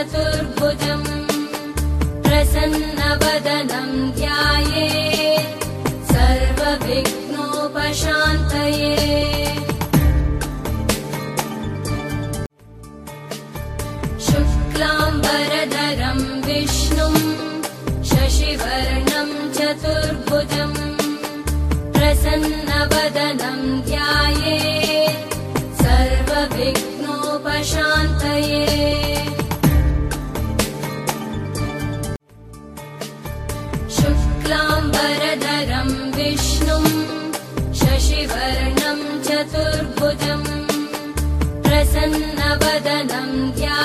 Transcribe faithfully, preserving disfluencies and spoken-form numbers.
चतुर्भुजम् प्रसन्नवदनं ध्यायेत् सर्वविघ्नोपशान्तये। शुक्लाम्बरधरं विष्णुं शशिवर्णं चतुर्भुजम् प्रसन्नवदनं ध्यायेत् सर्वविघ्नोपशान्तये। शुक्लाम्बरधरं विष्णुं शशिवर्णं चतुर्भुजम् प्रसन्नवदनं ध्यायेत्